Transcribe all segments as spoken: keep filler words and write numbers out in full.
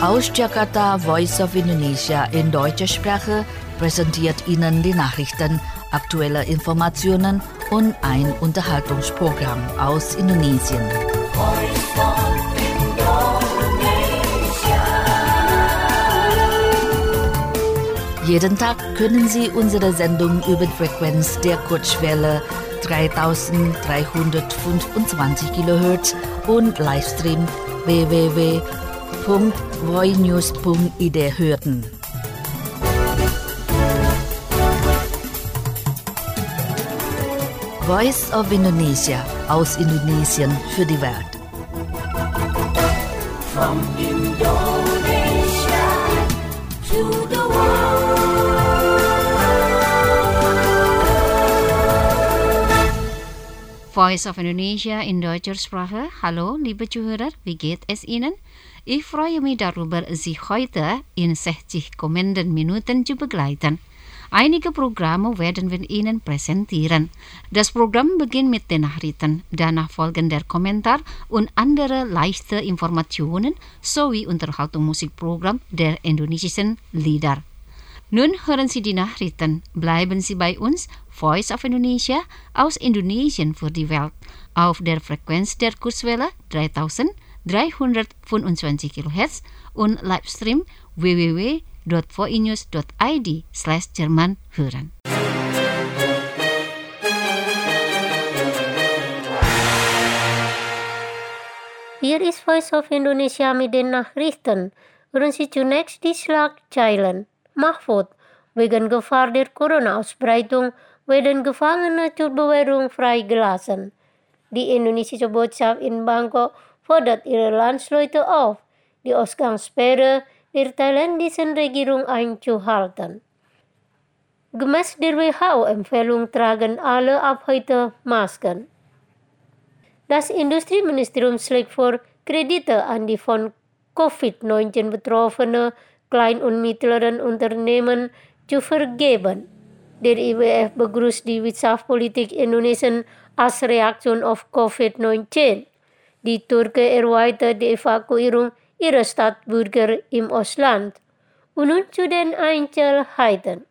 Aus Jakarta, Voice of Indonesia in deutscher Sprache präsentiert Ihnen die Nachrichten, aktuelle Informationen und ein Unterhaltungsprogramm aus Indonesien. Voice of Indonesia. Jeden Tag können Sie unsere Sendung über die Frequenz der Kurzwelle dreitausenddreihundertfünfundzwanzig Kilohertz und Livestream w w w punkt voinews punkt i d hören. Voice of Indonesia aus Indonesien für die Welt. From Indonesia to the world. Voice of Indonesia in deutscher Sprache. Hallo, liebe Zuhörer, wie geht es Ihnen? Ich freue mich darüber, Sie heute in sechzig kommenden Minuten zu begleiten. Einige Programme werden wir Ihnen präsentieren. Das Programm beginnt mit den Nachrichten, danach folgen der Kommentar und andere leichte Informationen sowie Unterhaltungsmusikprogramm der indonesischen Lieder. Nun hören Sie die Nachrichten. Bleiben Sie bei uns, Voice of Indonesia aus Indonesien für die Welt, auf der Frequenz der Kurzwelle dreitausenddreihundertfünfundzwanzig Kilohertz und Livestream w w w punkt voinews punkt i d slash Jerman hören. Hier ist Voice of Indonesia mit den Nachrichten. Hören Sie zunächst die Schlagzeilen. Mahfud, wegen Gefahr der Corona-Ausbreitung werden Gefangene zur Bewährung freigelassen. Die indonesische Botschaft in Bangkok fordert ihre Landsleute auf, die Ausgangssperre der thailändischen Regierung einzuhalten. Gemäß der W H O-Empfehlung tragen alle ab heute Masken. Das Industrieministerium schlägt vor, Kredite an die von Covid neunzehn betroffene Klein- und mittleren Unternehmen zu vergeben. Der I W F begrüßt die Wirtschaftspolitik Indonesien als Reaktion auf Covid neunzehn. Die Türkei erweitert die Evakuierung ihrer Staatsbürger im Ausland. Und nun zu den Einzelheiten.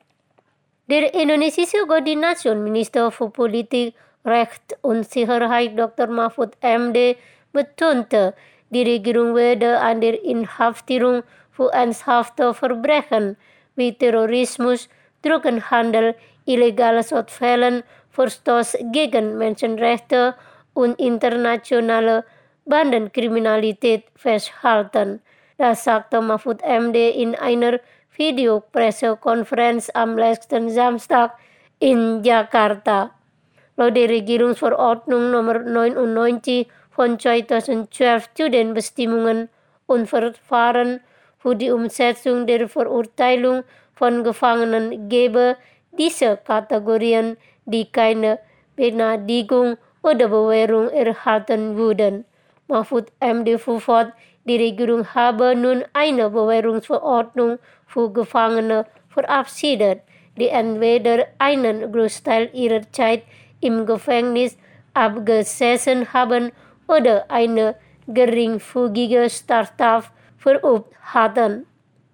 Der indonesische Koordinationsminister für Politik, Recht und Sicherheit Doktor Mahfud M D betonte, die Regierung werde an der Inhaftierung für ernsthafte Verbrechen wie Terrorismus, Drogenhandel, illegales Ausfällen, Verstoß gegen Menschenrechte und internationale Bandenkriminalität festhalten. Das sagte Mahfud M D in einer Videopressekonferenz am letzten Samstag in Jakarta. Laut der Regierungsverordnung Nummer neunundneunzig von zweitausendzwölf zu den Bestimmungen und Verfahren für die Umsetzung der Verurteilung von Gefangenen gebe diese Kategorien, die keine Begnadigung oder Bewährung erhalten würden. Mahfud M D fuhr fort, die Regierung habe nun eine Bewährungsverordnung für Gefangene verabschiedet, die entweder einen Großteil ihrer Zeit im Gefängnis abgesessen haben oder eine geringfügige Straftat verübt hatten.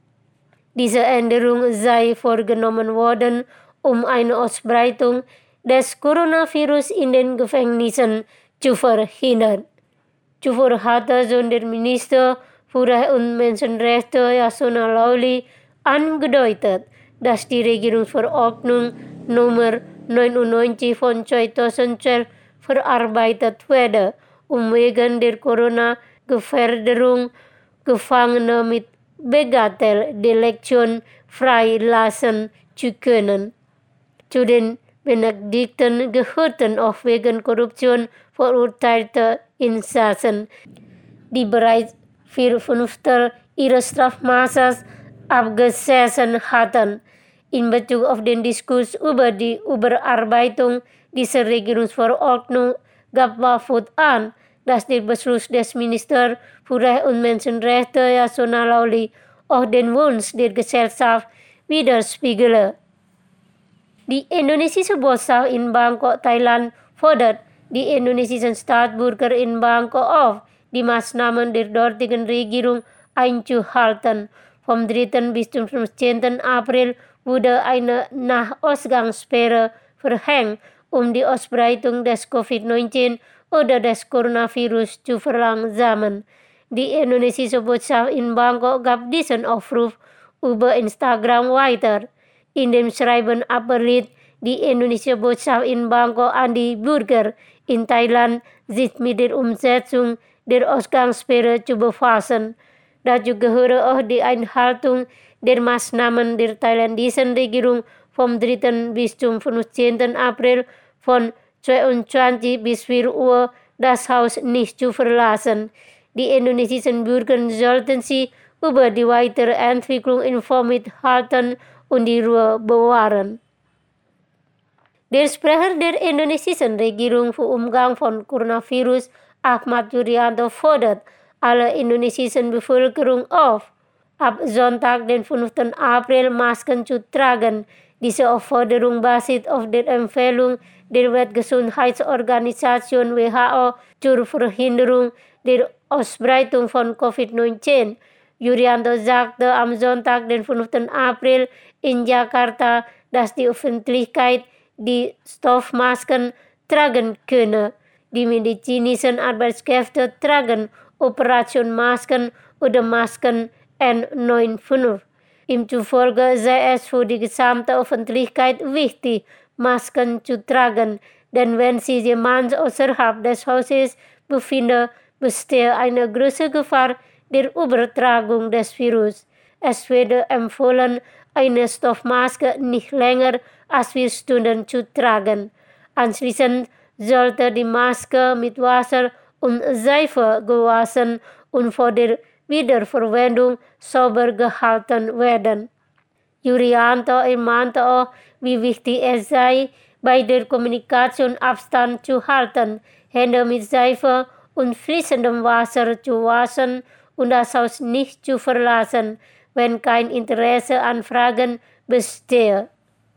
Diese Änderung sei vorgenommen worden, um eine Ausbreitung des Coronavirus in den Gefängnissen zu verhindern. Zuvor hatte Sonderminister für Recht und Menschenrechte Yasona Lawli angedeutet, dass die Regierungsverordnung Nummer neunundneunzig von zweitausendzwölf verarbeitet werde, um wegen der Corona-Gefährdung Gefangene mit Bagatelldelikten freilassen zu können. Zu den Benedikten gehörten auch wegen Korruption verurteilte Insassen, die bereits vier Fünftel ihres Strafmaßes abgesessen hatten. In Bezug auf den Diskurs über die Überarbeitung dieser Regierungsverordnung gab Mahfud an, dass der Beschluss des Ministers für Recht und Menschenrechte Yasona Lawli auch den Wunsch der Gesellschaft widerspiegele. Die indonesische Botschaft in Bangkok, Thailand, fordert die indonesischen Staatsbürger in Bangkok auf, die Maßnahmen der dortigen Regierung einzuhalten. Vom dritten bis zum fünfzehnten April wurde eine Nachausgangssperre verhängt, um die Ausbreitung des Covid neunzehn oder des Coronavirus zu verlangsamen. Die indonesische Botschaft in Bangkok gab diesen Aufruf über Instagram weiter. In dem Schreiben appelliert die indonesische Botschaft in Bangkok an die Bürger in Thailand, sich mit der Umsetzung der Ausgangssperre zu befassen. Dazu gehöre auch die Einhaltung der Maßnahmen der thailändischen Regierung vom dritten bis zum fünfzehnten April von zweiundzwanzig bis vier Uhr das Haus nicht zu verlassen. Die indonesischen Bürger sollten sich über die weitere Entwicklung informiert halten und die Ruhe bewahren. Der Sprecher der indonesischen Regierung für Umgang von Coronavirus, Ahmad Yuryanto, fordert alle indonesischen Bevölkerung auf, ab Sonntag, den fünften April, Masken zu tragen. Diese Aufforderung basiert auf der Empfehlung der Weltgesundheitsorganisation W H O zur Verhinderung der Ausbreitung von Covid neunzehn. Yuryanto sagte am Sonntag, den fünften April, in Jakarta, dass die Öffentlichkeit die Stoffmasken tragen könne. Die medizinischen Arbeitskräfte tragen Operationsmasken oder Masken N neunundfünfzig. Ihm zufolge sei es für die gesamte Öffentlichkeit wichtig, Masken zu tragen, denn wenn sich jemand außerhalb des Hauses befindet, bestehe eine große Gefahr der Übertragung des Virus. Es werde empfohlen, eine Stoffmaske nicht länger als vier Stunden zu tragen. Anschließend sollte die Maske mit Wasser und Seife gewaschen und vor der Wiederverwendung sauber gehalten werden. Yuryanto ermahnte auch, wie wichtig es sei, bei der Kommunikation Abstand zu halten, Hände mit Seife und fließendem Wasser zu waschen und das Haus nicht zu verlassen, wenn kein Interesse an Fragen bestehe.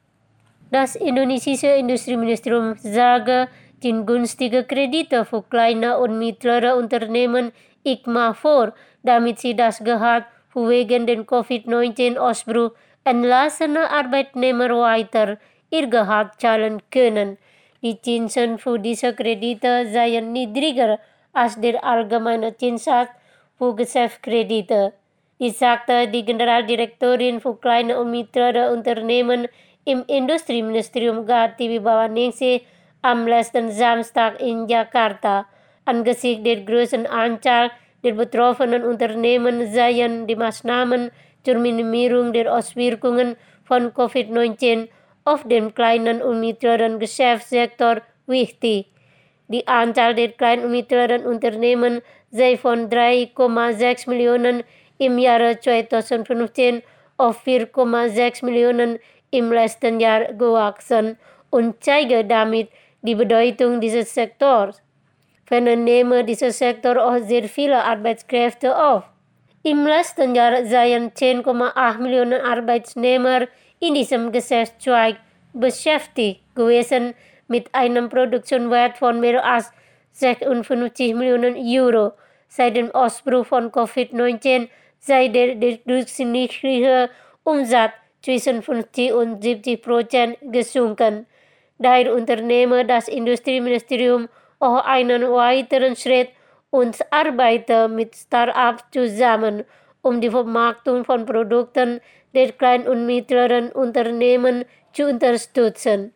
Das indonesische Industrieministerium sage, den günstige Kredite für kleine und mittlere Unternehmen I C M A vor, damit sie das Gehalt für wegen den Covid neunzehn Ausbruch entlassene Arbeitnehmer weiter ihr Gehalt zahlen können. Die Zinsen für diese Kredite seien niedriger als der allgemeine Zinssatz für Geschäftskredite. Dies sagte die Generaldirektorin für kleine und mittlere Unternehmen im Industrieministerium Gati Wibawaningsih am letzten Samstag in Jakarta. Angesichts der großen Anzahl der betroffenen Unternehmen seien die Maßnahmen zur Minimierung der Auswirkungen von Covid neunzehn auf den kleinen und mittleren Geschäftssektor wichtig. Die Anzahl der kleinen und mittleren Unternehmen sei von drei Komma sechs Millionen im Jahre zweitausendfünfzehn auf vier Komma sechs Millionen im letzten Jahr gewachsen und zeige damit die Bedeutung dieses Sektors. Ferner nehme dieser Sektor auch sehr viele Arbeitskräfte auf. Im letzten Jahr seien zehn Komma acht Millionen Arbeitnehmer in diesem Geschäftszweig beschäftigt gewesen, mit einem Produktionswert von mehr als sechsundfünfzig Millionen Euro. Seit dem Ausbruch von Covid neunzehn sei der, der durchschnittliche Umsatz zwischen fünfzig und siebzig Prozent gesunken. Daher unternehme das Industrieministerium auch einen weiteren Schritt und arbeite mit Start-ups zusammen, um die Vermarktung von Produkten der kleinen und mittleren Unternehmen zu unterstützen.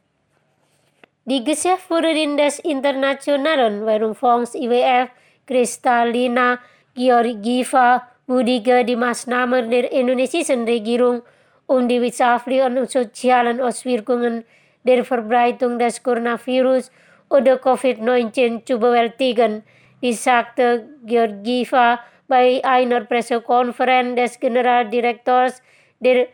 Die Geschäftsführerin des Internationalen Währungsfonds I W F, Kristalina Georgieva, würdigte die Maßnahmen der indonesischen Regierung, um die wirtschaftlichen und sozialen Auswirkungen der Verbreitung des Coronavirus oder Covid neunzehn zu bewältigen. Dies sagte Georgieva bei einer Pressekonferenz des Generaldirektors der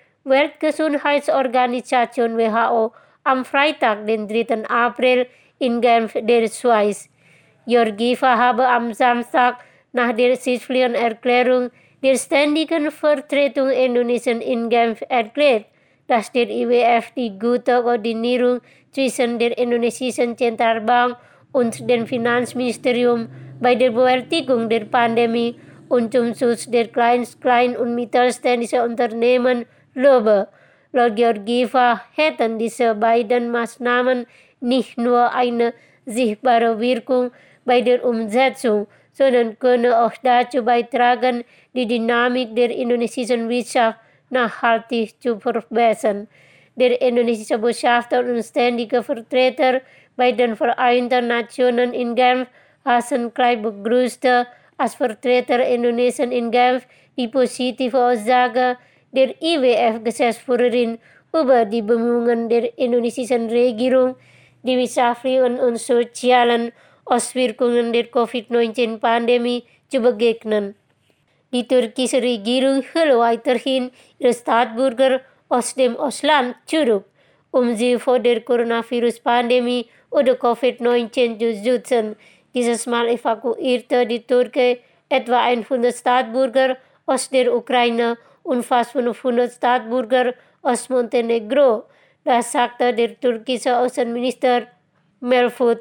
Weltgesundheitsorganisation W H O am Freitag, den dritten April in Genf, der Schweiz. Georgieva habe am Samstag nach der schriftlichen Erklärung der Ständigen Vertretung Indonesien in Genf erklärt, dass der I W F die gute Koordinierung zwischen der indonesischen Zentralbank und dem Finanzministerium bei der Bewältigung der Pandemie und zum Schutz der Klein-, Klein- und Mittelständischen Unternehmen lobe. Laut Georgieva hätten diese beiden Maßnahmen nicht nur eine sichtbare Wirkung bei der Umsetzung, sondern könne auch dazu beitragen, die Dynamik der indonesischen Wirtschaft nachhaltig zu verbessern. Der indonesische Botschafter und ständige Vertreter bei den Vereinten Nationen in Genf, Hassan Clyde, begrüßte als Vertreter Indonesiens in Genf die positive Aussage der I W F-Geschäftsführerin über die Bemühungen der indonesischen Regierung, die wirtschaftlichen und sozialen Auswirkungen der Covid neunzehn-Pandemie zu begegnen. Die türkische Regierung hält weiterhin ihre Staatsbürger aus dem Ausland zurück, um sie vor der Coronavirus-Pandemie oder Covid neunzehn zu schützen. Dieses Mal evakuierte die Türkei etwa hundert Staatsbürger aus der Ukraine und fast fünfhundert Staatsbürger aus Montenegro. Das sagte der türkische Außenminister Mevlut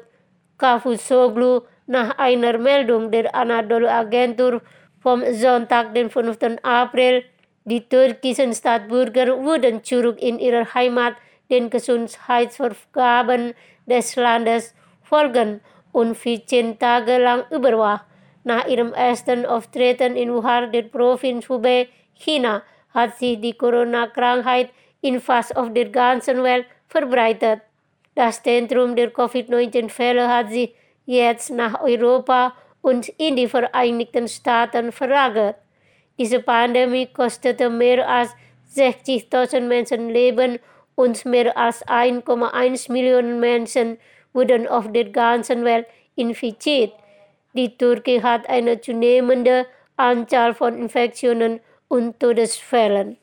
Cavusoglu nach einer Meldung der Anadolu-Agentur vom Sonntag, den fünften April. Die türkischen Staatsbürger wurden zurück in ihre Heimat den Gesundheitsvorgaben des Landes folgen und vierzehn Tage lang überwacht. Nach ihrem ersten Auftreten in Wuhan, der Provinz Hubei, China, hat sich die Corona-Krankheit in fast auf der ganzen Welt verbreitet. Das Zentrum der Covid neunzehn-Fälle hat sich jetzt nach Europa und in die Vereinigten Staaten verlagert. Diese Pandemie kostete mehr als sechzigtausend Menschenleben und mehr als eins Komma eins Millionen Menschen wurden auf der ganzen Welt infiziert. Die Türkei hat eine zunehmende Anzahl von Infektionen und Todesfällen.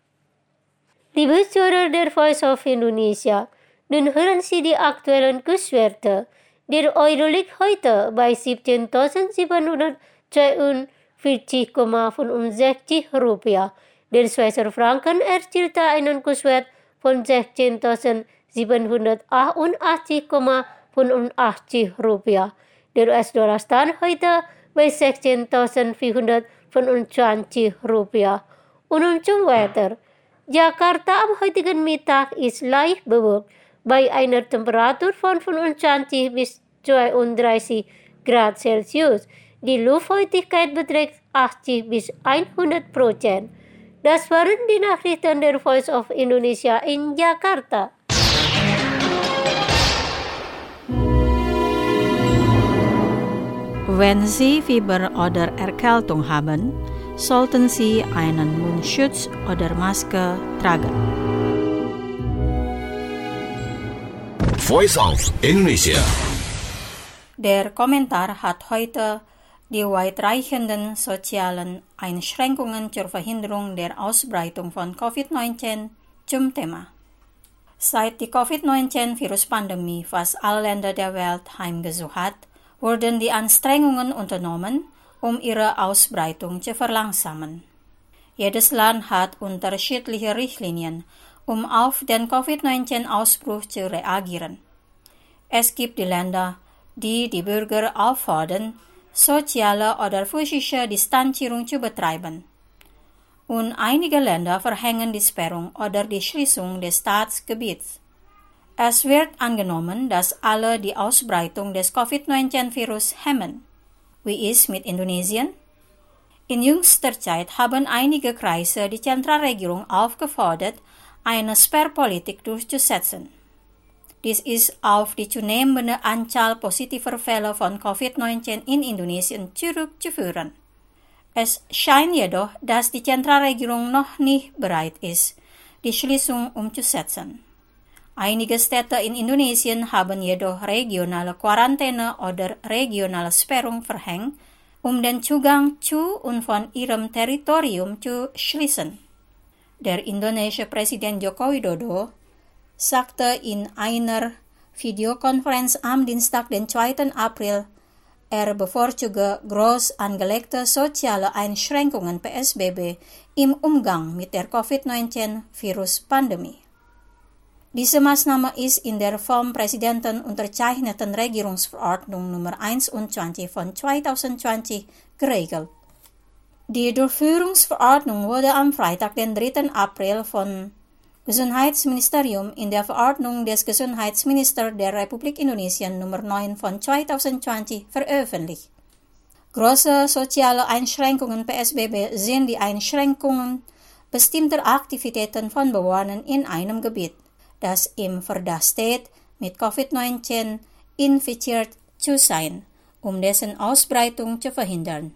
Liebe Zuhörer der Voice of Indonesia, nun hören Sie die aktuellen Kurswerte. Der Euro liegt heute bei siebzehntausendsiebenhundertzweiundvierzig Komma fünfundsechzig Rupiah. Der Schweizer Franken erzielte einen Kurswert von sechzehntausendsiebenhundertachtundachtzig Komma fünfundachtzig Rupiah. Der U S-Dollar stand heute bei sechzehntausendvierhundertfünfundzwanzig Rupiah. Und nun zum Wetter. Jakarta am heutigen Mittag ist leicht bewölkt bei einer Temperatur von fünfundzwanzig bis zweiunddreißig Grad Celsius. Die Luftfeuchtigkeit beträgt achtzig bis hundert Prozent. Das waren die Nachrichten der Voice of Indonesia in Jakarta. Wenn Sie Fieber oder Erkältung haben, sollten Sie einen Mundschutz oder Maske tragen. Voice of Indonesia. Der Kommentar hat heute die weitreichenden sozialen Einschränkungen zur Verhinderung der Ausbreitung von Covid neunzehn zum Thema. Seit die Covid neunzehn-Viruspandemie fast alle Länder der Welt heimgesucht hat, wurden die Anstrengungen unternommen, um ihre Ausbreitung zu verlangsamen. Jedes Land hat unterschiedliche Richtlinien, um auf den Covid neunzehn-Ausbruch zu reagieren. Es gibt die Länder, die die Bürger auffordern, soziale oder physische Distanzierung zu betreiben. Und einige Länder verhängen die Sperrung oder die Schließung des Staatsgebiets. Es wird angenommen, dass alle die Ausbreitung des Covid neunzehn-Virus hemmen. Wie ist mit Indonesien? In jüngster Zeit haben einige Kreise die Zentralregierung aufgefordert, eine Sperrpolitik durchzusetzen. Dies ist auf die zunehmende Anzahl positiver Fälle von Covid neunzehn in Indonesien zurückzuführen. Es scheint jedoch, dass die Zentralregierung noch nicht bereit ist, die Schließung umzusetzen. Einige Städte in Indonesien haben jedoch regionale Quarantäne oder regionale Sperrung verhängt, um den Zugang zu und von ihrem Territorium zu schließen. Der indonesische Präsident Joko Widodo sagte in einer Videokonferenz am Dienstag, den zweiten April, er bevorzuge groß angelegte soziale Einschränkungen P S B B im Umgang mit der Covid neunzehn-Viruspandemie. Diese Maßnahme ist in der vom Präsidenten unterzeichneten Regierungsverordnung Nummer einundzwanzig von zweitausendzwanzig geregelt. Die Durchführungsverordnung wurde am Freitag, den dritten April, von Gesundheitsministerium in der Verordnung des Gesundheitsministers der Republik Indonesien Nummer neun von zwanzig zwanzig veröffentlicht. Große soziale Einschränkungen P S B B sind die Einschränkungen bestimmter Aktivitäten von Bewohnern in einem Gebiet, das im Verdacht steht, mit Covid neunzehn infiziert zu sein, um dessen Ausbreitung zu verhindern.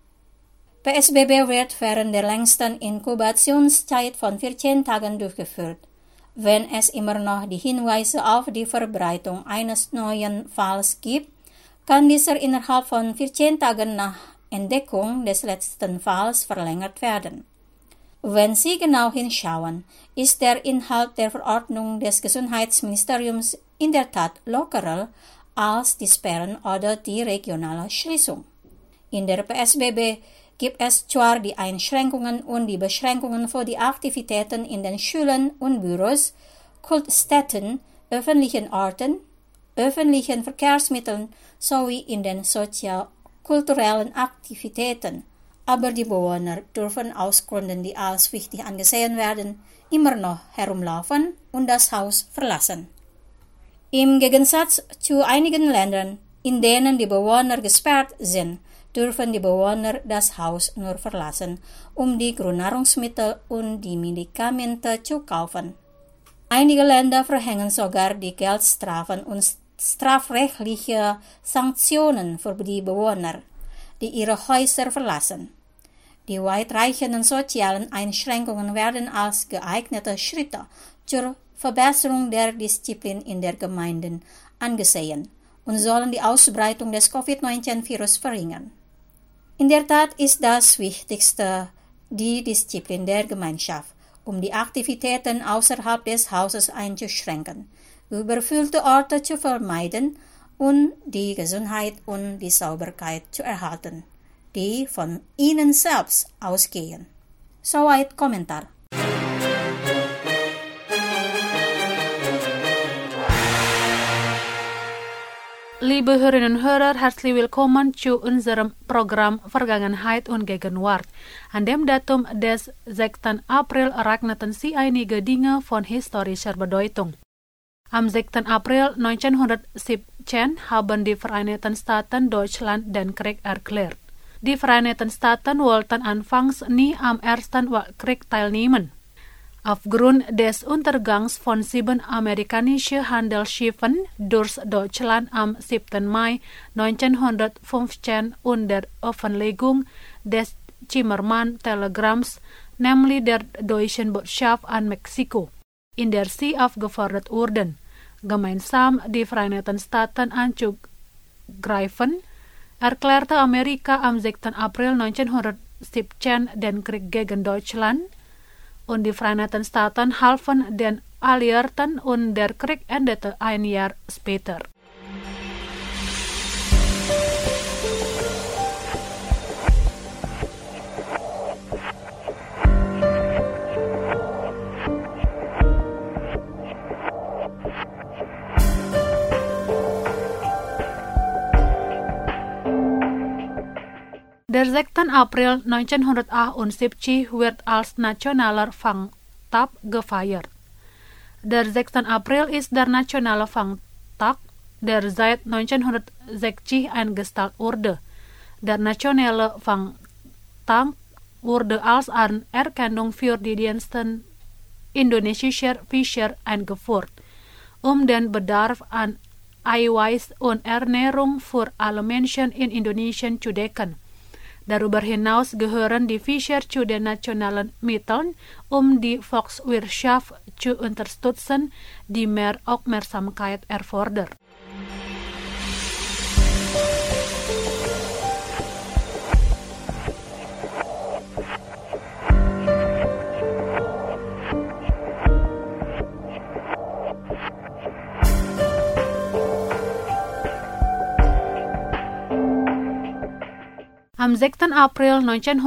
P S B B wird während der längsten Inkubationszeit von vierzehn Tagen durchgeführt. Wenn es immer noch die Hinweise auf die Verbreitung eines neuen Falls gibt, kann dieser innerhalb von vierzehn Tagen nach Entdeckung des letzten Falls verlängert werden. Wenn Sie genau hinschauen, ist der Inhalt der Verordnung des Gesundheitsministeriums in der Tat lockerer als die Sperren oder die regionale Schließung. In der P S B B gibt es zwar die Einschränkungen und die Beschränkungen für die Aktivitäten in den Schulen und Büros, Kultstätten, öffentlichen Orten, öffentlichen Verkehrsmitteln sowie in den sozial-kulturellen Aktivitäten, aber die Bewohner dürfen aus Gründen, die als wichtig angesehen werden, immer noch herumlaufen und das Haus verlassen. Im Gegensatz zu einigen Ländern, in denen die Bewohner gesperrt sind, dürfen die Bewohner das Haus nur verlassen, um die Grundnahrungsmittel und die Medikamente zu kaufen. Einige Länder verhängen sogar die Geldstrafen und strafrechtliche Sanktionen für die Bewohner, die ihre Häuser verlassen. Die weitreichenden sozialen Einschränkungen werden als geeignete Schritte zur Verbesserung der Disziplin in der Gemeinden angesehen und sollen die Ausbreitung des Covid neunzehn Virus verringern. In der Tat ist das Wichtigste die Disziplin der Gemeinschaft, um die Aktivitäten außerhalb des Hauses einzuschränken, überfüllte Orte zu vermeiden und die Gesundheit und die Sauberkeit zu erhalten, die von Ihnen selbst ausgehen. Soweit Kommentar. Liebe Hörerinnen und Hörer, herzlich willkommen zu unserem Programm Vergangenheit und Gegenwart. An dem Datum des sechsten April ereigneten sich einige Dinge von historischer Bedeutung. Am sechsten April neunzehnhundertsiebzehn haben die Vereinigten Staaten Deutschland den Krieg erklärt. Die Vereinigten Staaten wollten anfangs nie am Ersten Weltkrieg teilnehmen. Aufgrund des Untergangs von sieben amerikanischen Handelsschiffen durch Deutschland am siebten Mai neunzehnhundertfünfzehn und der Offenlegung des Zimmermann-Telegramms, nämlich der deutschen Botschaft an Mexiko, in der sie aufgefordert wurden, gemeinsam die Vereinigten Staaten anzugreifen, erklärte Amerika am sechsten April neunzehnhundertsiebzehn den Krieg gegen Deutschland, und die Vereinigten Staaten halfen den Alliierten und der Krieg endete ein Jahr später. Der sechsten April neunzehnhundertachtundsiebzig wird als nationaler Fangtag gefeiert. Der sechste April ist der nationale Fangtag, der seit neunzehnhundertsechzig eingestellt wurde. Der nationale Fangtag wurde als Anerkennung für die Dienste indonesischer Fischer eingeführt, um den Bedarf an Eiweiß und Ernährung für alle Menschen in Indonesien zu decken. Darüber hinaus gehören die Fischer zu den nationalen Mitteln, um die Volkswirtschaft zu unterstützen, die mehr Aufmerksamkeit erfordert. Am sechsten April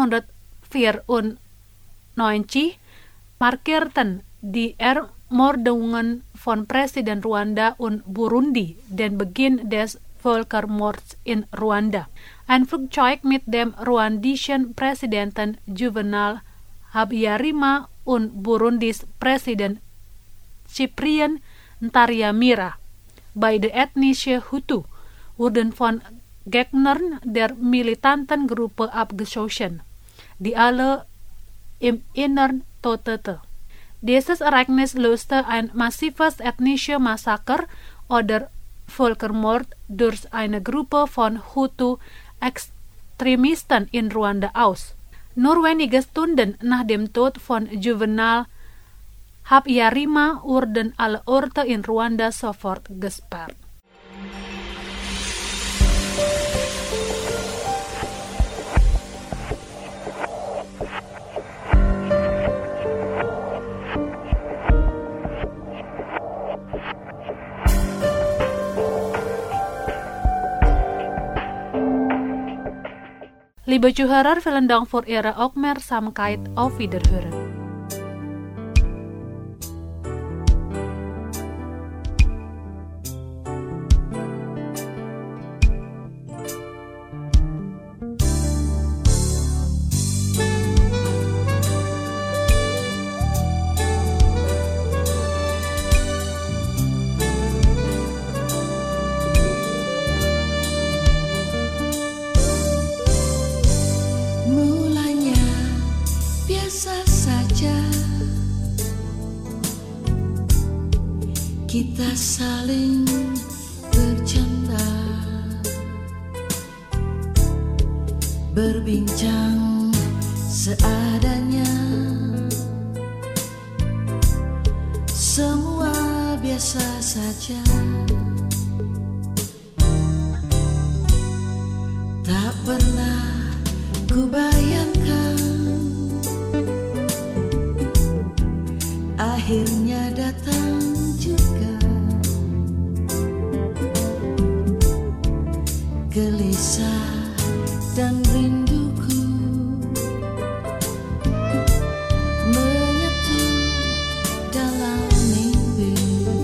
neunzehnhundertvierundneunzig markierten die Ermordungen von Präsident Ruanda und Burundi den Beginn des Volkermoord in Rwanda. Ein Flugzeug mit dem ruandischen Präsidenten Juvenal Habyarimana und Burundis Präsident Cyprien Ntaryamira, beide ethnische Hutu, wurden von Gegnern der militanten Gruppe abgeschossen, die alle im Innern todete. Dieses Ereignis löste ein massives ethnisches Massaker oder Völkermord durch eine Gruppe von Hutu-Extremisten in Ruanda aus. Nur wenige Stunden nach dem Tod von Juvenal Habyarimana wurden alle Orte in Ruanda sofort gesperrt. Liebe Zuhörer, vielen Dank für Ihre Aufmerksamkeit. Auf Wiederhören. Kita saling bercanda, berbincang seadanya, semua biasa saja. Tak pernah ku bayangkan akhirnya datang juga gelisah dan rinduku menyatu dalam mimpi.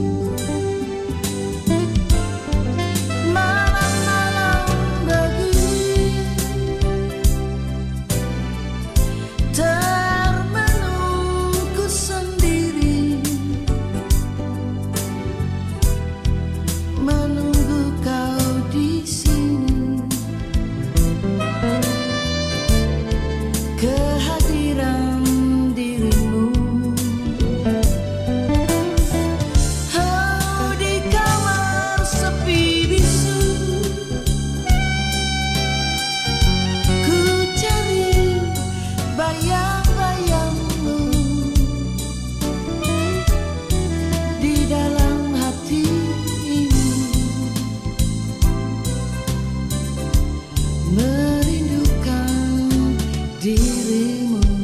Malam-malam begini termenungku sendiri, menunggu kau di sini. Kehadiran dirimu, oh, di kamar sepi bisu, ku cari bayang-bayangmu di dalam hati ini, merindukan dirimu.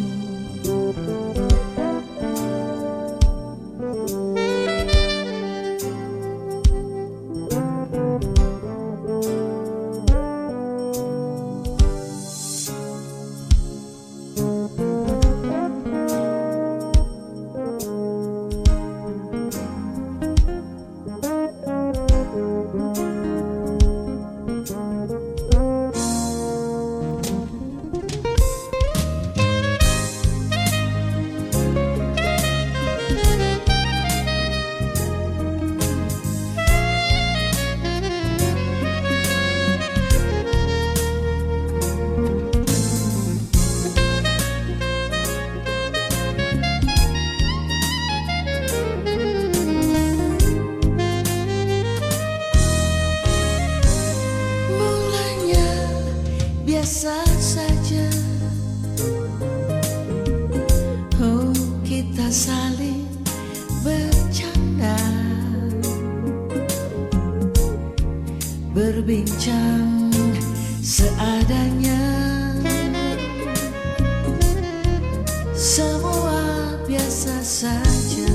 Mulanya biasa saja, oh, kita saling bercanda, berbincang seadanya, semua biasa saja.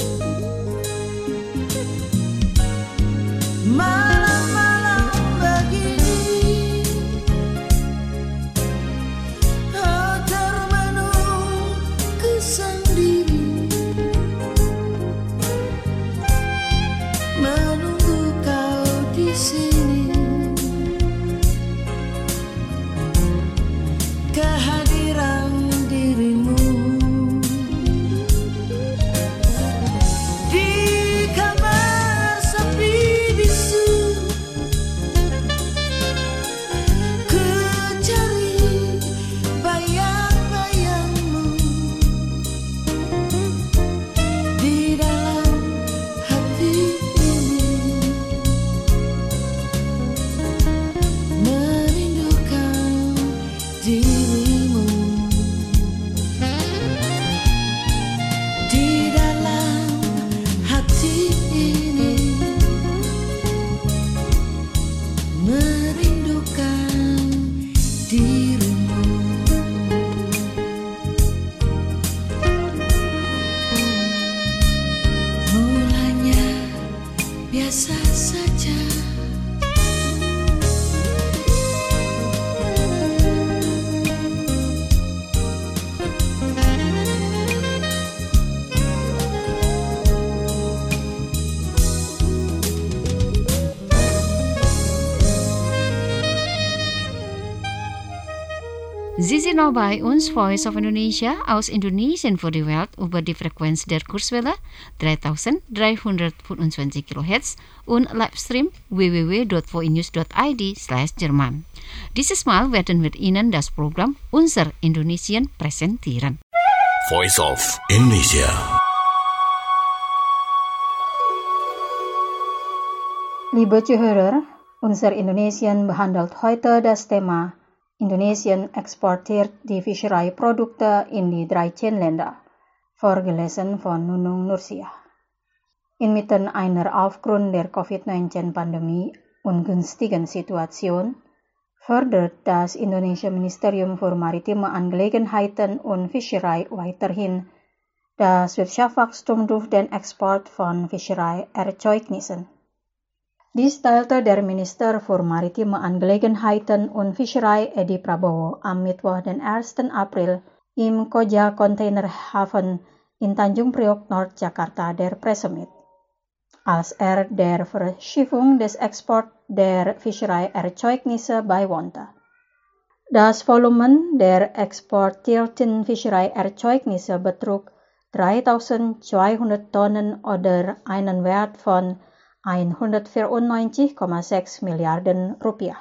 Malam-malam begini, oh, termenungku sendiri, menunggu kau di sini. dirimu. Mulanya biasa saja, Sie sind noch bei uns, Voice of Indonesia, aus Indonesien für die Welt über die Frequenz der Kurzwelle dreitausenddreihundertfünfundzwanzig kHz und Livestream w w w punkt voinews punkt i d slash Jerman. Dieses Mal werden wir Ihnen das Programm Unser Indonesien präsentieren. Voice of Indonesia. Liebe Zuhörer, unser Indonesien behandelt heute das Thema Indonesien exportiert die Fischereiprodukte in die dreizehn Länder, vorgelesen von Nunung Nursia. Inmitten einer aufgrund der Covid neunzehn-Pandemie ungünstigen Situation fördert das indonesische Ministerium für maritime Angelegenheiten und Fischerei weiterhin das Wirtschaftswachstum durch den Export von Fischereierzeugnissen. Dies teilte der Minister für maritime Angelegenheiten und Fischerei Edi Prabowo am Mittwoch, den ersten April, im Koja Container Hafen in Tanjung Priok, Nordjakarta, der Presse mit, als er der Verschiffung des Exports der Fischereierzeugnisse beiwohnte. Das Volumen der exportierten Fischereierzeugnisse betrug dreitausendzweihundert Tonnen oder einen Wert von hundertvierundneunzig Komma sechs Milliarden Rupiah.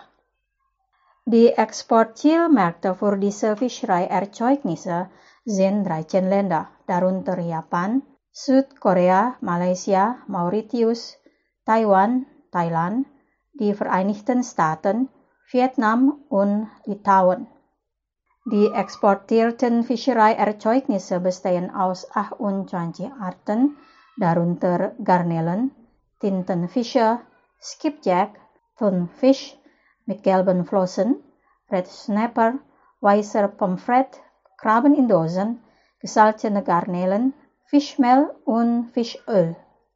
Die Exportzielmärkte für diese Fischereierzeugnisse sind dreizehn Länder, darunter Japan, Südkorea, Malaysia, Mauritius, Taiwan, Thailand, die Vereinigten Staaten, Vietnam und Litauen. Die exportierten Fischereierzeugnisse bestehen aus achtundzwanzig Arten, darunter Garnelen, Tintenfische, Skipjack, Thunfisch mit gelben Flossen, Red Snapper, weißer Pomfret, Krabben in Dosen, gesalzene Garnelen, Fischmehl und Fischöl.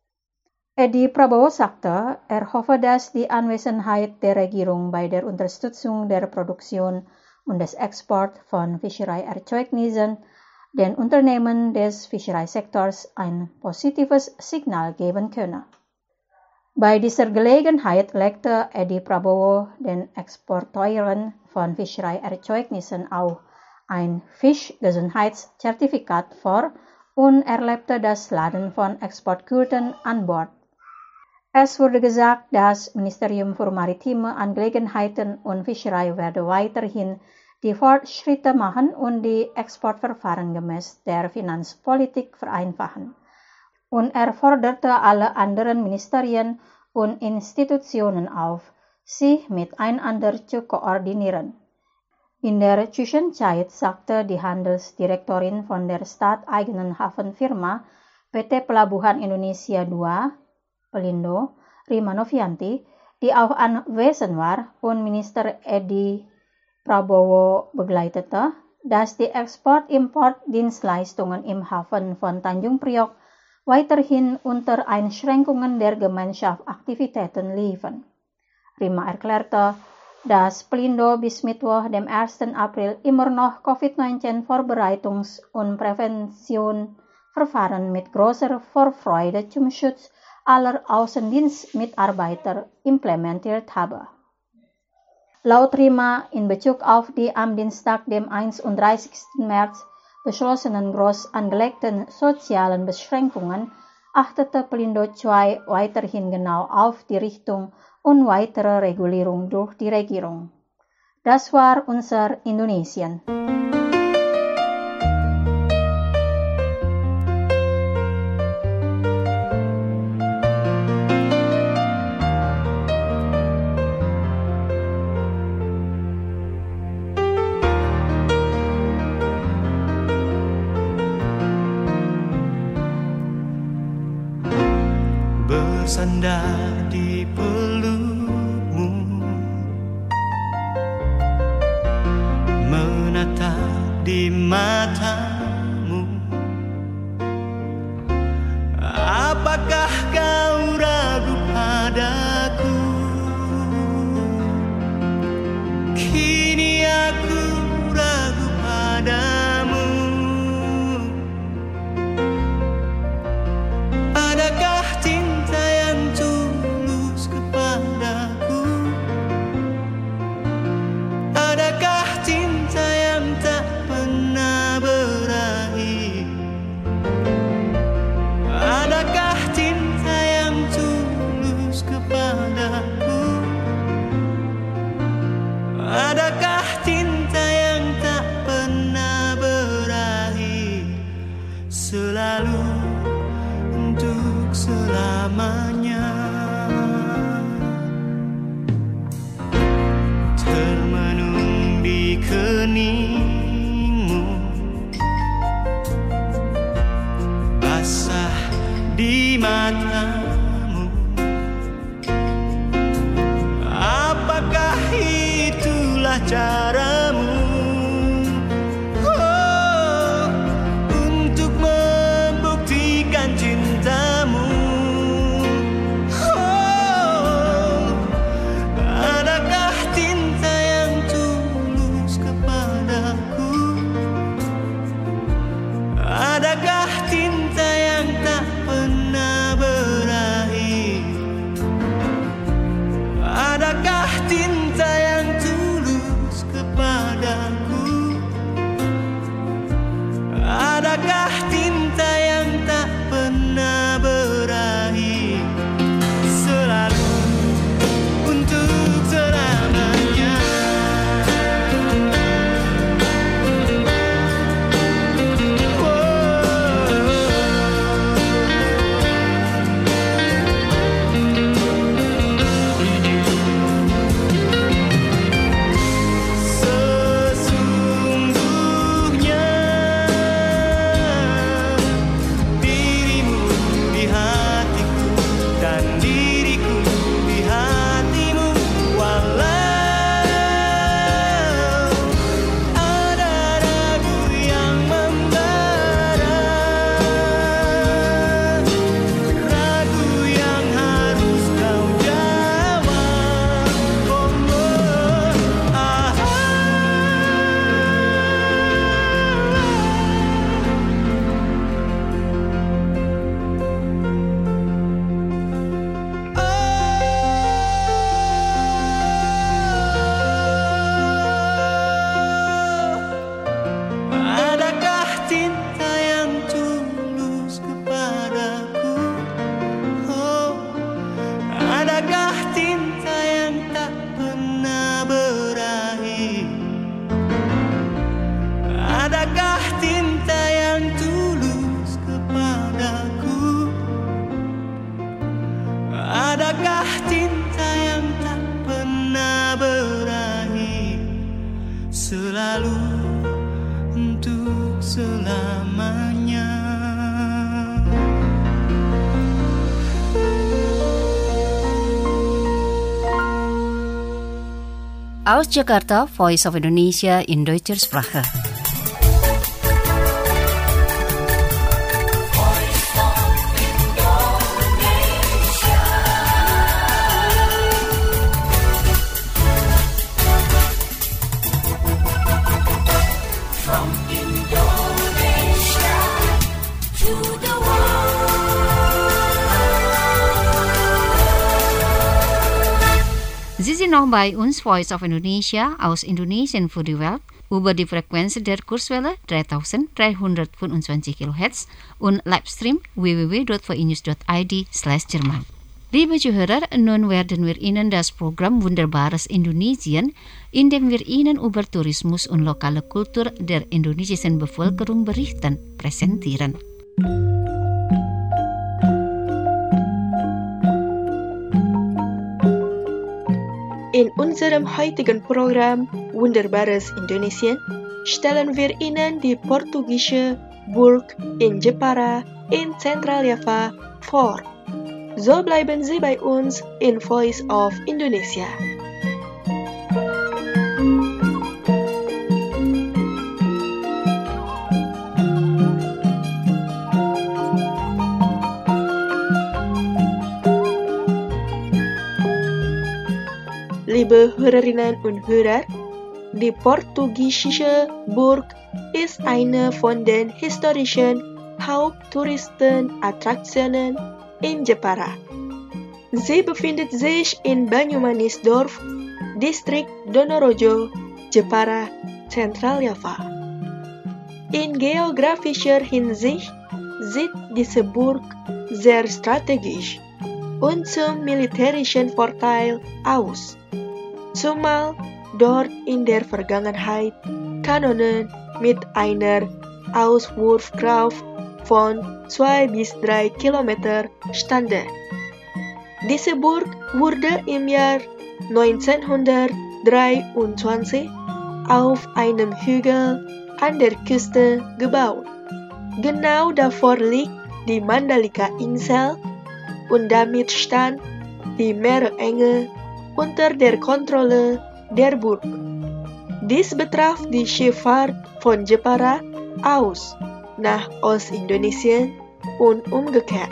Edi Prabowo sagte, er hoffe, dass die Anwesenheit der Regierung bei der Unterstützung der Produktion und des Exports von Fischereierzeugnissen den Unternehmen des Fischereisektors ein positives Signal geben könne. Bei dieser Gelegenheit legte Edi Prabowo den Exporteuren von Fischereierzeugnissen auch ein Fischgesundheitszertifikat vor und erlebte das Laden von Exportgütern an Bord. Es wurde gesagt, das Ministerium für maritime Angelegenheiten und Fischerei werde weiterhin die Fortschritte machen und die Exportverfahren gemäß der Finanzpolitik vereinfachen. Und er forderte alle anderen Ministerien und Institutionen auf, sich miteinander zu koordinieren. In der Zwischenzeit sagte die Handelsdirektorin von der stadteigenen Hafenfirma P T Pelabuhan Indonesia dua, Pelindo, Rima Novianti, die auch anwesend war und Minister Edi Prabowo begleitete, dass die Export-Import-Dienstleistungen im Hafen von Tanjung Priok weiterhin unter Einschränkungen der Gemeinschaftsaktivitäten liefen. Rima erklärte, dass Pelindo bis Mittwoch, dem ersten April, immer noch Covid neunzehn-Vorbereitungs- und Präventionsverfahren mit großer Vorfreude zum Schutz aller Außendienstmitarbeiter implementiert habe. Laut Rima in Bezug auf die am Dienstag, dem einunddreißigsten März, beschlossenen groß angelegten sozialen Beschränkungen achtete Pelindo zwei weiterhin genau auf die Richtung und weitere Regulierung durch die Regierung. Das war unser Indonesien. Bersandar di pelukmu, tatap di matamu. Apakah kau ragu padaku? Kini aku ragu padamu. Adakah cinta yang tulus kepadaku? Adakah cinta yang tak pernah berakhir? Adakah cinta yang tulus kepadaku? Adakah cinta yang tak pernah berakhir, selalu untuk selamanya? Termenung di keningmu, basah di matamu. Apakah itulah caramu oh, untuk membuktikan cintamu? Oh, adakah cinta yang tulus kepadaku? Adakah cinta yang tak pernah berakhir? Adakah cinta yang tulus kepadaku? Adakah cinta yang tak pernah berakhir, selalu untuk selamanya? Sesungguhnya dirimu di hatiku dan diriku di hatimu, walau ada ragu yang membara, ragu yang harus kau jawab. Oh, ah, adakah cinta yang tulus kepadaku? Oh, adakah cinta yang tak pernah berakhir? Adakah cinta yang tulus kepadaku? Adakah cinta yang tak pernah berakhir, selalu untuk selamanya? Aus Jakarta, Voice of Indonesia in Deutscher Sprache. Sie sind noch bei uns, Voice of Indonesia, aus Indonesien für die Welt, über die Frequenz der Kurswelle dreitausenddreihundertfünfundzwanzig Kilohertz und Livestream w w w punkt v i news punkt i d slash Jerman. Liebe Zuhörer, nun werden wir Ihnen das Programm Wunderbares Indonesien, in dem wir Ihnen über Tourismus und lokale Kultur der indonesischen Bevölkerung berichten, präsentieren. In unserem heutigen Programm Wunderbares Indonesien stellen wir Ihnen die portugiesische Burg in Jepara in Zentraljava vor. So bleiben Sie bei uns in Voice of Indonesia. Hörerinnen und Hörer, die portugiesische Burg ist eine von den historischen Haupttouristenattraktionen in Jepara. Sie befindet sich in Banyumanisdorf, Distrik Donorojo, Jepara, Zentraljava. In geografischer Hinsicht sieht diese Burg sehr strategisch und zum militärischen Vorteil aus, zumal dort in der Vergangenheit Kanonen mit einer Auswurfkraft von zwei bis drei Kilometer standen. Diese Burg wurde im Jahr neunzehnhundertdreiundzwanzig auf einem Hügel an der Küste gebaut. Genau davor liegt die Mandalika-Insel und damit stand die Meerenge unter der Kontrolle der Burg. Dies betraf die Schifffahrt von Jepara aus nach Ostindonesien und umgekehrt.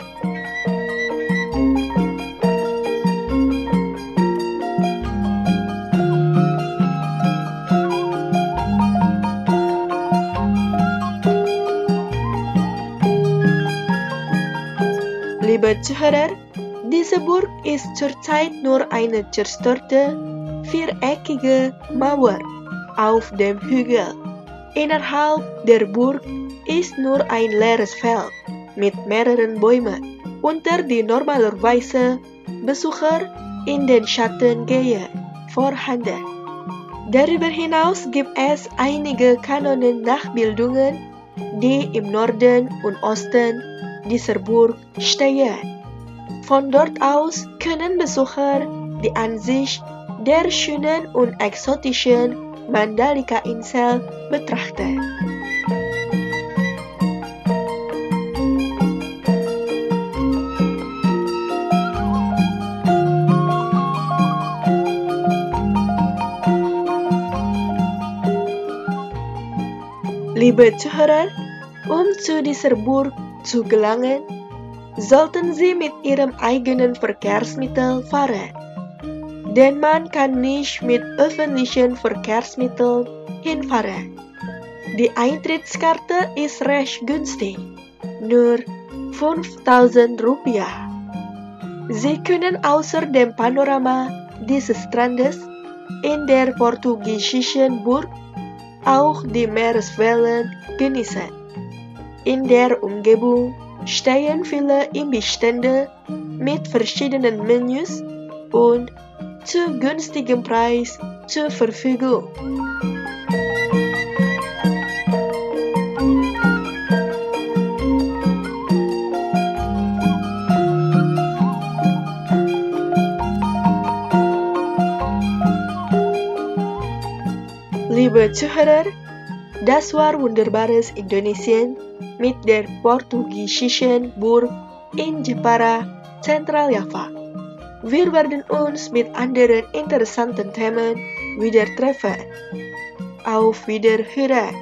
Liebe Zuhörer, diese Burg ist zurzeit nur eine zerstörte, viereckige Mauer auf dem Hügel. Innerhalb der Burg ist nur ein leeres Feld mit mehreren Bäumen, unter die normalerweise Besucher in den Schatten gehen, vorhanden. Darüber hinaus gibt es einige Kanonen-Nachbildungen, die im Norden und Osten dieser Burg stehen. Von dort aus können Besucher die Ansicht der schönen und exotischen Mandalika-Insel betrachten. Liebe Zuhörer, um zu dieser Burg zu gelangen, sollten Sie mit Ihrem eigenen Verkehrsmittel fahren. Denn man kann nicht mit öffentlichen Verkehrsmitteln hinfahren. Die Eintrittskarte ist recht günstig, nur fünftausend Rupiah. Sie können außer dem Panorama dieses Strandes in der portugiesischen Burg auch die Meereswellen genießen. In der Umgebung stehen viele Imbissstände mit verschiedenen Menüs und zu günstigem Preis zur Verfügung. Liebe Zuhörer, das war Wunderbares Indonesien mit der portugiesischen Burg in Jepara, Zentraljava. Wir werden uns mit anderen interessanten Themen wieder treffen. Auf Wiederhören!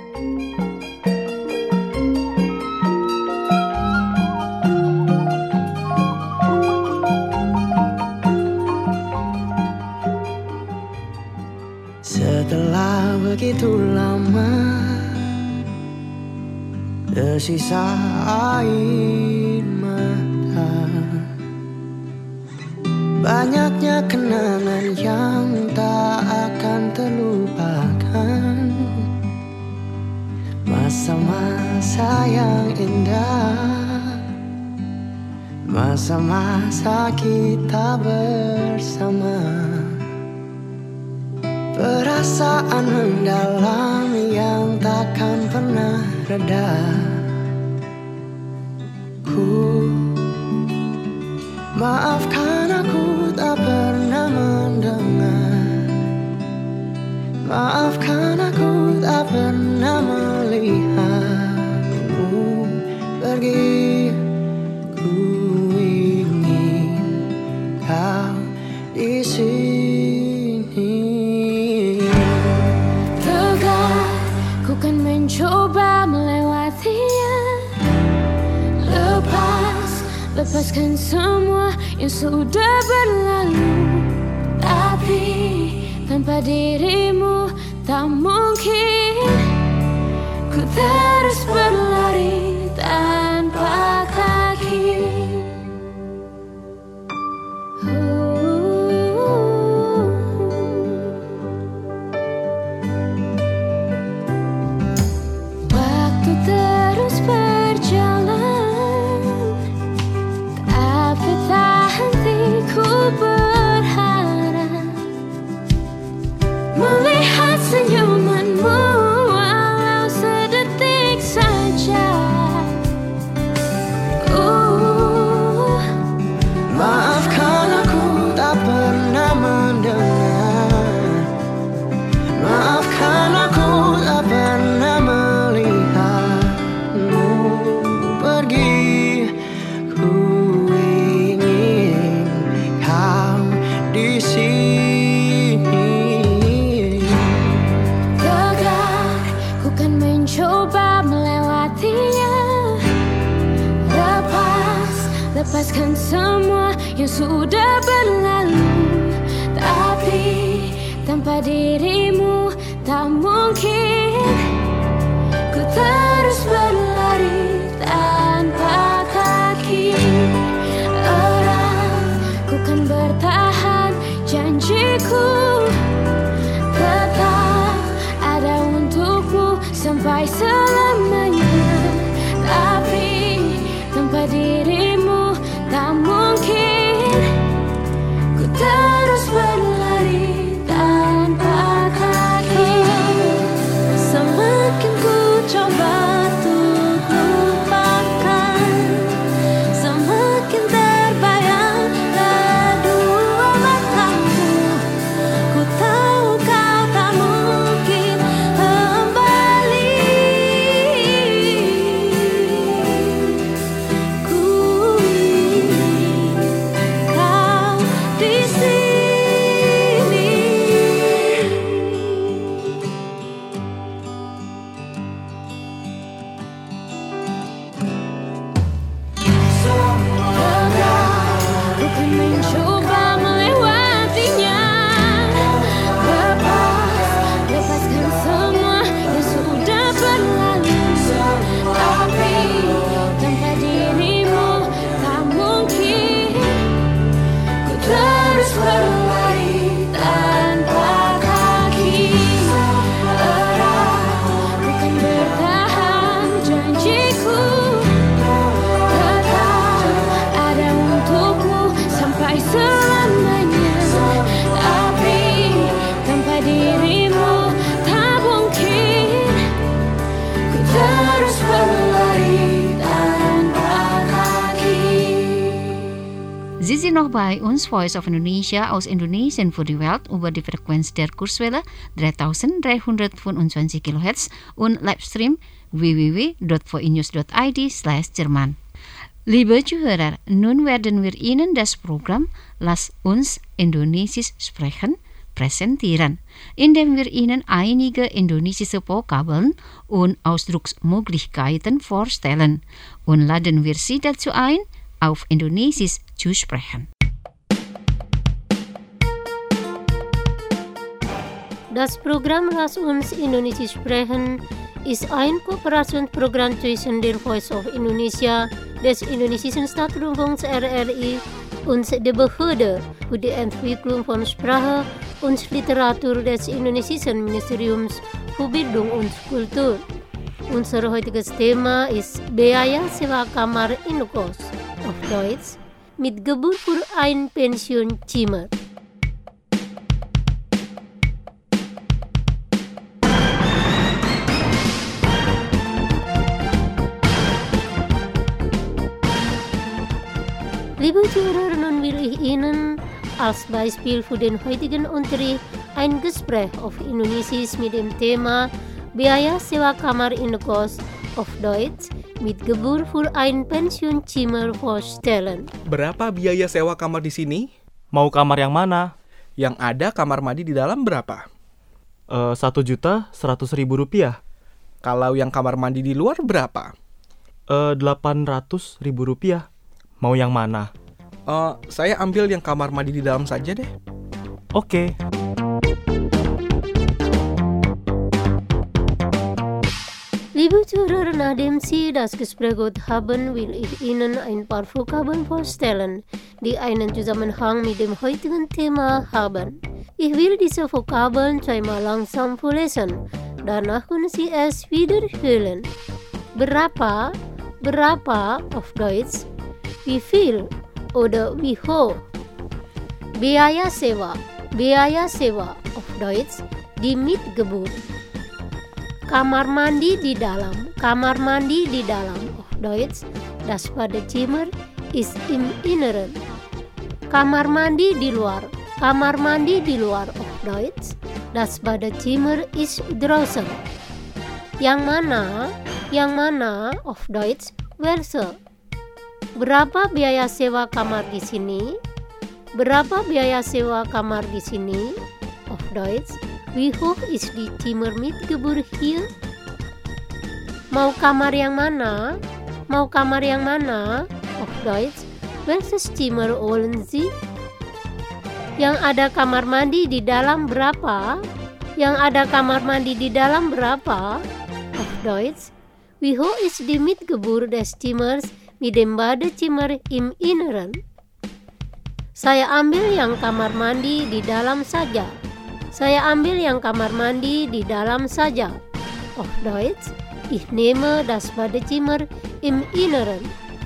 Setelah begitu lama tersisa air mata, banyaknya kenangan yang tak akan terlupakan, masa-masa yang indah, masa-masa kita bersama. Perasaan mendalam yang takkan pernah reda. Ku maafkan aku tak pernah mendengar, maafkan aku tak pernah melihatmu pergi. Ku ingin kau di sini. Coba melewatinya, lepas, lepaskan semua yang sudah berlalu. Tapi tanpa dirimu tak mungkin. Ku terus berlari tanpa kaki. Waktu terus berjalan, tapi tak henti ku berharap melihat senyumanmu walau sedetik saja. Uh, Maafkan aku tak pernah mendengar. Maafkan aku tak pernah melihatmu pergi. Ku ingin kau di sini. tegar, ku kan mencoba melewatinya. Lepas, lepaskan semua yang sudah berlalu. Tapi tanpa dirimu tak mungkin. Ku terus berlari tanpa kaki. Erat, ku kan bertahan, janjiku tetap ada untukmu sampai selamanya. Tapi tanpa dirimu tak mungkin. Ku terus berlari tanpa kaki. Semakin ku coba untuk lupakan, semakin terbayang kedua matamu. Ku tahu kau tak mungkin kembali. Ku ingin kau di sini. Tegar, ku kan mencoba melewatinya. Lepas, lepaskan semua yang sudah berlalu. Tapi tanpa dirimu tak mungkin. Ku terus berlari tanpa kaki. Erat, ku kan bertahan, janjiku tetap ada untukmu sampai selamanya. Tapi tanpa dirimu tak mungkin. Ku terus berlari tanpa kaki. Sie sind noch bei uns, Voice of Indonesia aus Indonesien für die Welt über die Frequenz der Kurzwelle dreitausenddreihundertfünfundzwanzig Kilohertz und Livestream w w w punkt voinews punkt i d slash Jerman. Liebe Zuhörer, nun werden wir Ihnen das Programm Lass uns Indonesisch sprechen präsentieren, indem wir Ihnen einige indonesische Vokabeln und Ausdrucksmöglichkeiten vorstellen und laden wir Sie dazu ein, auf Indonesisch zu sprechen. Das Programm Lass uns Indonesisch sprechen ist ein Kooperationsprogramm zwischen der Voice of Indonesia, des Indonesischen Staatsrundfunks R R I und der Behörde für die Entwicklung von Sprache und Literatur des Indonesischen Ministeriums für Bildung und Kultur. Unser heutiges Thema ist Biaya Sewa Kamar Indokos, auf Deutsch mit Gebühr für ein Pensionzimmer. Liebe Zuhörer, nun will ich Ihnen als Beispiel für den heutigen Unterricht ein Gespräch auf Indonesisch mit dem Thema Biaya Sewa Kamar Indokos, auf Deutsch mit Gebühr für ein Pensionzimmer vorstellen. Berapa biaya sewa kamar di sini? Mau kamar yang mana? Yang ada kamar mandi di dalam berapa? Eh, Satu juta seratus ribu rupiah. Kalau yang kamar mandi di luar berapa? Eh, Delapan ratus ribu rupiah. Mau yang mana? Uh, saya ambil yang kamar mandi di dalam saja deh. Oke. Liebe Zuhörer, nachdem Sie das Gespräch gehört haben, will ich Ihnen ein paar Vokabeln vorstellen, die einen Zusammenhang mit dem heutigen Thema haben. Ich will diese Vokabeln zweimal langsam vorlesen, danach können Sie es wiederholen. Berapa, berapa auf Deutsch, wie viel oder wie hoch. Biaya sewa, biaya sewa auf Deutsch, die Mietgebühr. Kamar mandi di dalam, kamar mandi di dalam auf Deutsch, das Badezimmer ist im Inneren. Kamar mandi di luar, kamar mandi di luar auf Deutsch, das Badezimmer ist draußen. Yang mana, yang mana auf Deutsch, welche. Berapa biaya sewa kamar di sini? Berapa biaya sewa kamar di sini? Auf Deutsch, wie hoch ist die Zimmermietgebühr hier? Mau kamar yang mana? Mau kamar yang mana? Auf Deutsch, welches Zimmer wollen Sie? Yang ada kamar mandi di dalam berapa? Yang ada kamar mandi di dalam berapa? Auf Deutsch, wie hoch ist die Mietgebühr des Zimmers mit dem Badezimmer im Inneren? Saya ambil yang kamar mandi di dalam saja. Saya ambil yang kamar mandi di dalam saja. Auf Deutsch, ich nehme das Badezimmer im Inneren.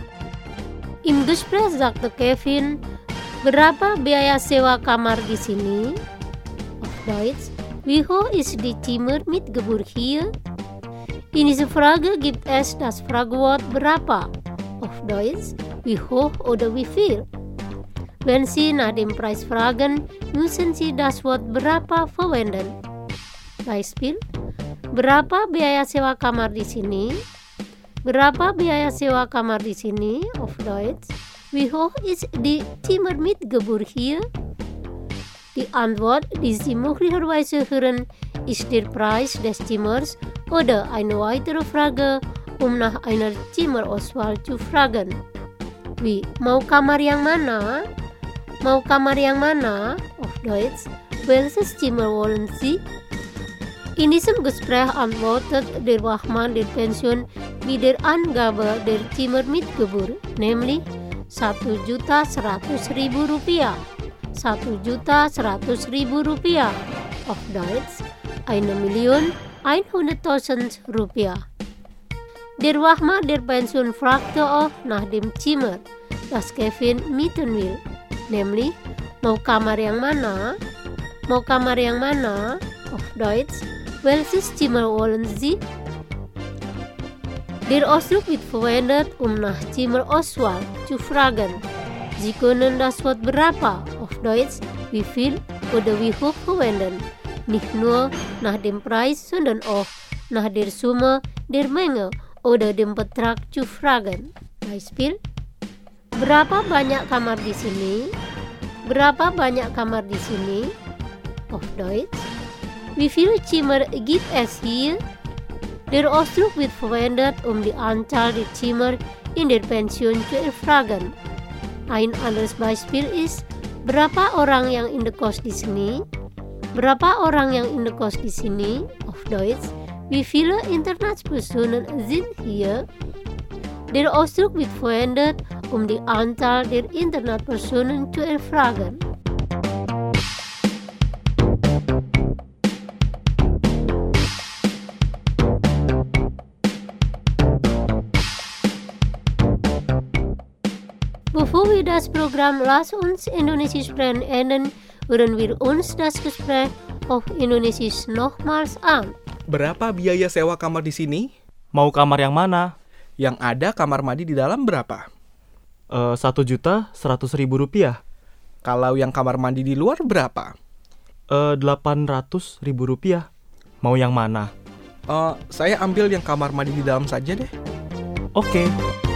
Im Gespräch sagte Kevin, berapa biaya sewa kamar di sini? Auf Deutsch, wie hoch ist die Zimmermietgebühr hier? In dieser Frage gibt es das Fragewort berapa. Auf Deutsch, wie hoch oder wie viel. Wenn Sie nach dem Preis fragen, müssen Sie das Wort berapa verwenden. Beispiel, berapa biaya sewa kamar di sini? Berapa biaya sewa kamar di sini? Auf Deutsch, wie hoch ist die Zimmermietgebühr hier? Die Antwort, die Sie möglicherweise hören, ist der Preis des Zimmers oder eine weitere Frage, um nach einer Zimmerauswahl zu fragen. Wie, mau kamar yang mana? Mau kamar yang mana? Auf Deutsch, welches Zimmer wollen Sie? In diesem Gespräch antwortet der Wachmann der Pension mit der Angabe der Zimmermietgebühr, nämlich satu juta seratus ribu rupiah. satu juta seratus ribu rupiah. Auf Deutsch, eine Million hunderttausend rupiah. Der Wachmann der Pension fragte auch nach dem Zimmer, das Kevin mieten will. Nämlich, mau kamar yang mana? Mau kamar yang mana? Auf Deutsch, welches Zimmer wollen Sie? Der Ausdruck wird verwendet, um nach Zimmerauswahl zu fragen. Sie können das Wort berapa, auf Deutsch, wie viel oder wie hoch verwenden. Nicht nur nach dem Preis, sondern auch nach der Summe, der Menge oder dem Betrag zu fragen. Beispiel, berapa banyak kamar di sini? Berapa banyak kamar di sini? Auf Deutsch, wie viele Zimmer gibt es hier? Der Ausdruck wird verwendet, um die Anzahl der Zimmer in der Pension zu erfragen. Ein anderes Beispiel ist, berapa orang yang in the Kos di sini? Berapa orang yang in the Kos di sini? Auf Deutsch, wie viele Internatspersonen sind hier? Der Ausdruck wird verwendet, um die Anzahl der Internatpersonen zu erfragen. Bevor wir das Programm Lass uns Indonesisch sprechen enden, hören wir uns das Gespräch auf Indonesisch nochmals an. Berapa biaya sewa kamar di sini? Mau kamar yang mana? Yang ada kamar mandi di dalam berapa? Uh, satu juta seratus ribu rupiah. Kalau yang kamar mandi di luar berapa? Uh, delapan ratus ribu rupiah. Mau yang mana? Uh, saya ambil yang kamar mandi di dalam saja deh. Oke. Okay.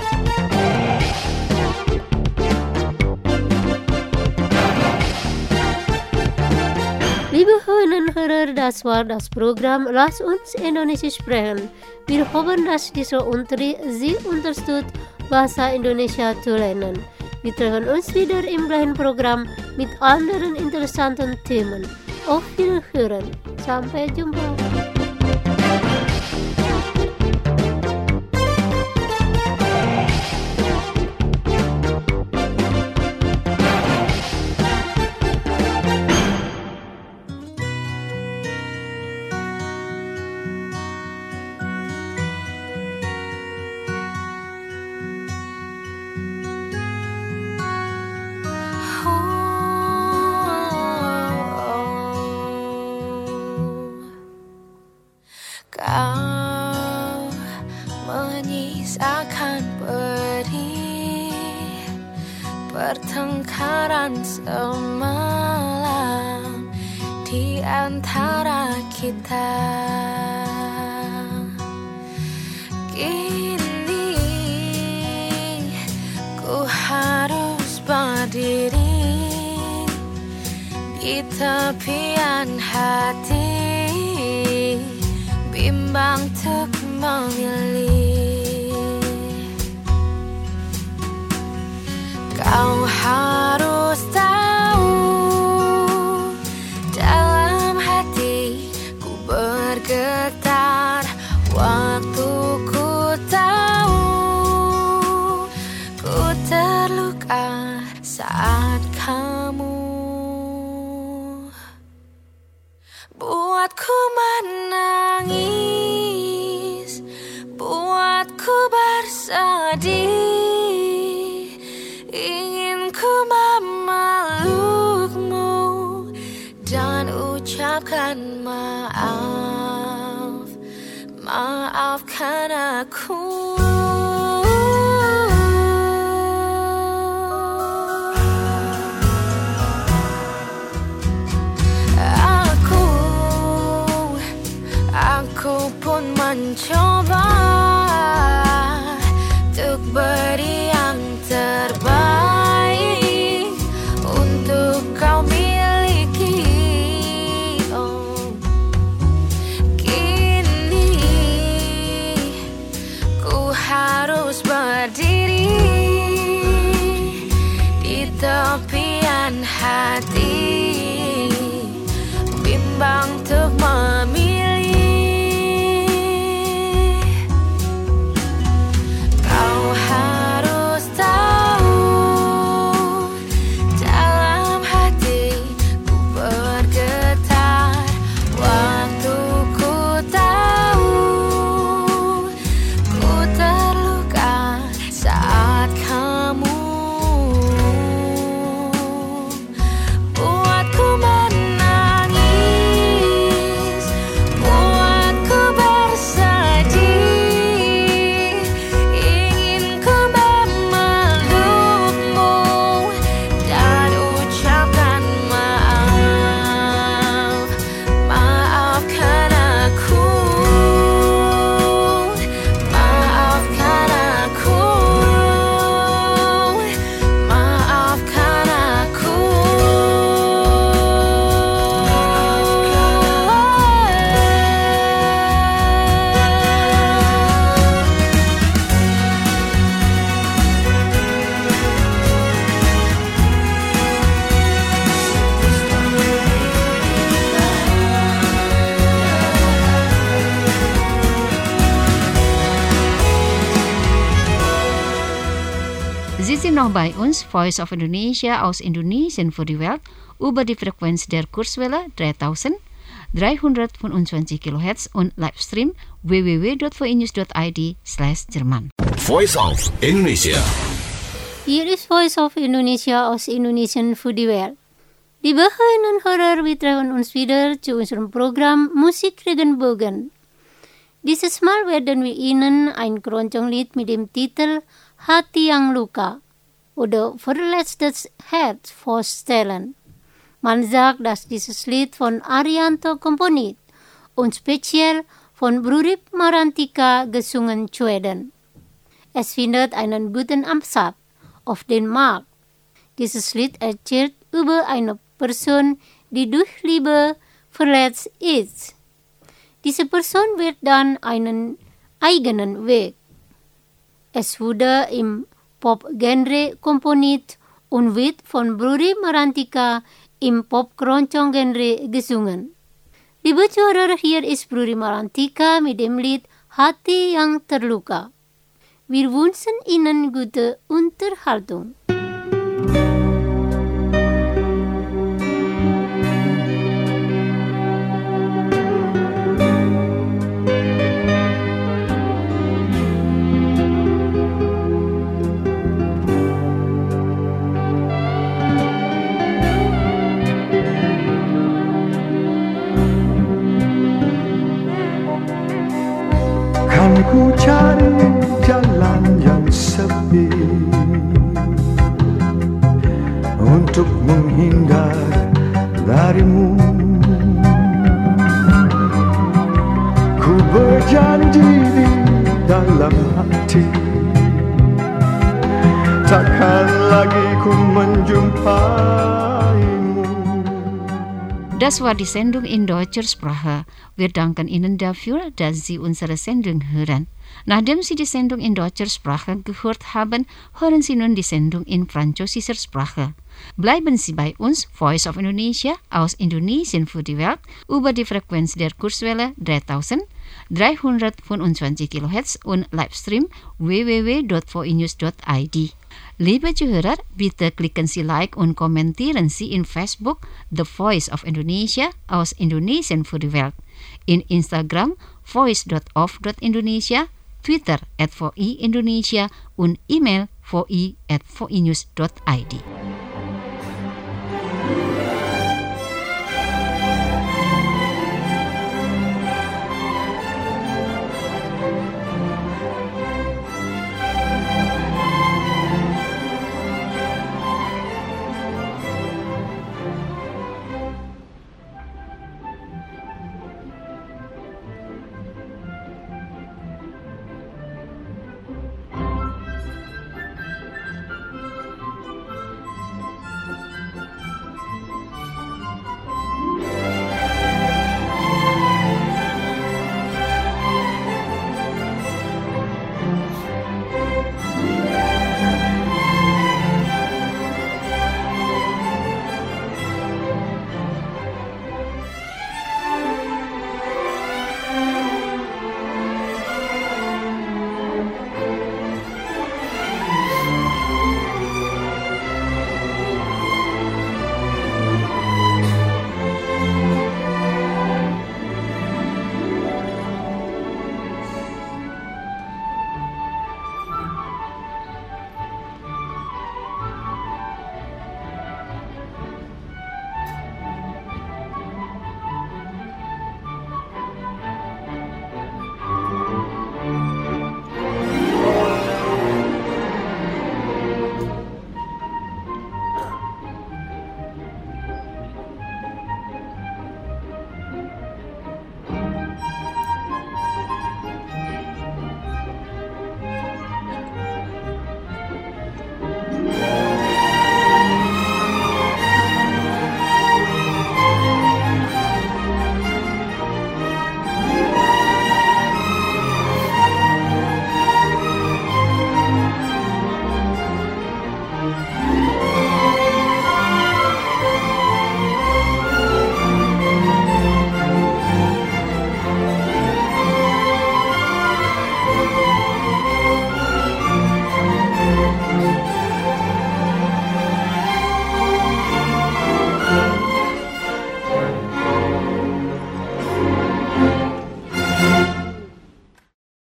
Liebe Hörerinnen und Hörer, das war das Programm Lass uns Indonesisch sprechen. Wir hoffen, dass dieser Unterricht Sie unterstützt, Bahasa Indonesia zu lernen. Wir treffen uns wieder im gleichen Programm mit anderen interessanten Themen. Auf Wiederhören. Sampai jumpa. Kau menyisakan pedih pertengkaran semalam di antara kita. Kini ku harus berdiri di tepian hati, bimbang untuk memilih. Kau harus tahu, dalam hati ku bergetar waktu ku tahu ku terluka saat kamu buatku menangis, buatku bersedih, ingin ku memelukmu dan ucapkan maaf, maafkan aku. Aku pun mencoba untuk beri yang terbaik untuk kau miliki. Oh, kini ku harus berdiri di tepian hati, bimbang untuk memilih. Sie sind noch bei uns, Voice of Indonesia aus Indonesien für die Welt, über die Frequenz der Kurzwelle dreitausenddreihundertfünfundzwanzig Kilohertz und Livestream w w w dot voinews dot i d slash Jerman. Voice of Indonesia. Hier ist Voice of Indonesia aus Indonesien für die Welt. Liebe Hörerinnen und Hörer, wir treffen uns wieder zu unserem Programm Musik Regenbogen. Dieses Mal werden wir Ihnen ein Keroncong-Lied mit dem Titel Hati yang Luka oder Verletztes Herz vorstellen. Man sagt, dass dieses Lied von Arianto komponiert und speziell von Brurip Marantika gesungen werden. Es findet einen guten Absatz auf den Markt. Dieses Lied erzählt über eine Person, die durch Liebe verletzt ist. Diese Person wird dann einen eigenen Weg. Es wurde im Pop-Genre komponiert und wird von Brurip Marantika im Pop-Keroncong-Genre gesungen. Liebe Zuhörer, hier ist Brurip Marantika mit dem Lied Hati yang Terluka. Wir wünschen Ihnen gute Unterhaltung. Ku berjanji di dalam hati, takkan lagi ku menjumpaimu. Das war die Sendung in deutscher Sprache. Wir danken Ihnen dafür, dass Sie unsere Sendung hören. Nachdem Sie die Sendung in deutscher Sprache gehört haben, hören Sie nun die Sendung in französischer Sprache. Bleiben Sie bei uns, Voice of Indonesia, aus Indonesien für die Welt, über die Frequenz der Kurzwelle dreitausenddreihundertfünfundzwanzig Kilohertz und Livestream w w w punkt v i news punkt i d. Liebe Zuhörer, bitte klicken Sie Like und kommentieren Sie in Facebook The Voice of Indonesia aus Indonesien für die Welt, in Instagram voice dot of dot indonesia, Twitter at v i indonesia und E-Mail v i at v i news dot i d.